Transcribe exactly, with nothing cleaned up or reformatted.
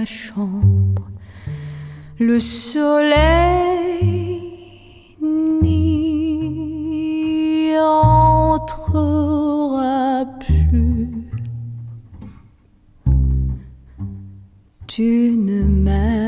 ma chambre, le soleil n'y entrera plus. Tu ne m'aimes